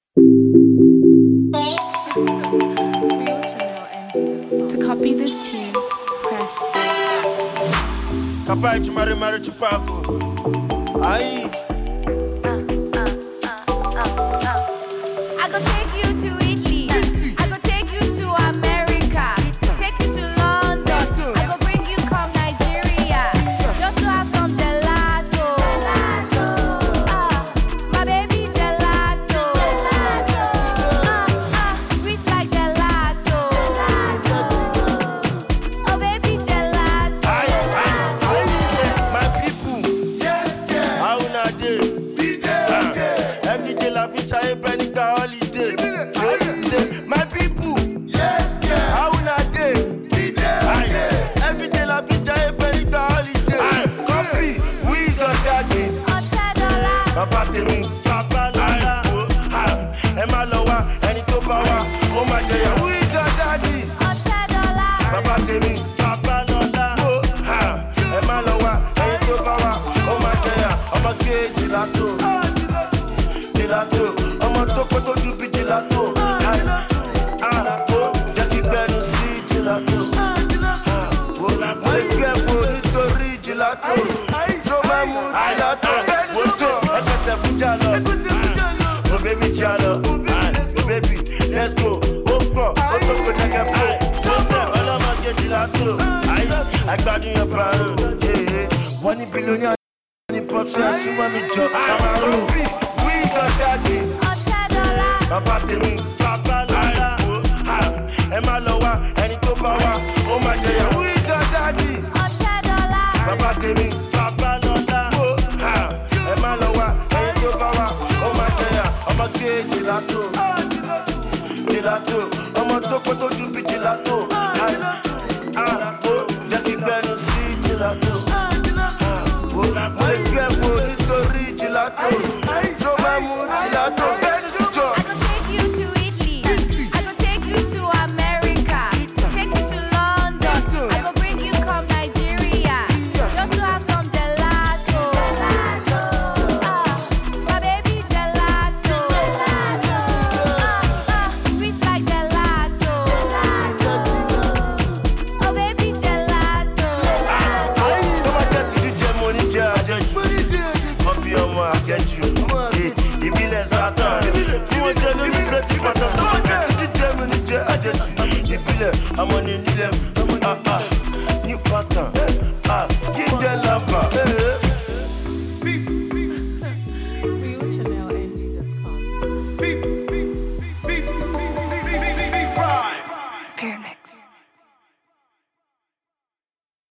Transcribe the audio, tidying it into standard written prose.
To copy this tune, press this. Capaz de mare chupaco. Aí. I go take you to Italy. I go take you to America. Take you to London. I go bring you come Nigeria. Just to have some gelato. My baby gelato. Sweet like gelato. Oh baby gelato. My people. Yes, yeah. How na dey? Every day la vie try penny ka holiday. Say, my people. Yes, yeah. How na dey? Every day la vie try penny ka holiday. Copy, who is your daddy? Baba tèmi, Baba Lola. Ẹ má lọ wá, ẹni tó bá wá, ó máa jẹyà. Who is your daddy? Baba tèmi, Baba Lola. Ẹ má lọ wá, ẹni tó bá wá, ó máa jẹyà. Ọmọ kejì látò, ọmọ tó kọ́ tó ju bí jìlátò. Jẹ́ kí gbẹnu sí jìlátò. Mo lè gbé ẹ̀fọ́ nítorí jìlátò. Tó máa mú jìlátò. Mo sọ ẹgbẹ́sẹ̀ fún jàlọ. Oh baby jàlọ. Oh baby let's go. Ó pọ̀ ó tó kó jẹ́kẹ́ pọ̀. Mo sọ ọlọ́mọdé jìlátò. Àgbàdùn yẹn parun. Wọ́n ní bílíọ̀nù ní pọ́psì àsúnmọ́ mi jọ. Cameroon. Who is your daddy? Baba tèmi, Baba Lola. Ẹ má lọ wá, ẹni tó bá wá, ó máa jẹyà. Who is your daddy? Baba tèmi, Baba Lola. Ẹ má lọ wá, ẹni tó bá wá, ó máa jẹyà. Ọmọ gbé jìlátò, ọmọ tó kọ́ tó ju bí jìlátò. Jẹ́ kí gbẹnu sí jìlátò. Mo lè gbé ẹ̀fọ́ nítorí jìlátò. Tó máa mú jìlátò. Gbẹnu sí jọ. I go take you to Italy. I go take you to America. Take you to London. I go bring you come Nigeria. Just to have some gelato. My baby gelato. Sweet like gelato. Oh baby gelato. Tó bá jẹ́ ti jíjẹ mo ní jẹ́ àjẹjù. Wọ́n bí ọmọ akẹ́jù. Ìbílẹ̀ Sátán. Tí wọ́n jẹ́ lórí pírẹ́tì pàtàkì. Tó bá jẹ́ ti jíjẹ mo ní jẹ́ àjẹjù. Ìbílẹ̀ ọmọ ní nílẹ̀ ní pàtàkì. Jíjẹ lábà. RealChannelNG.com. Spearmint.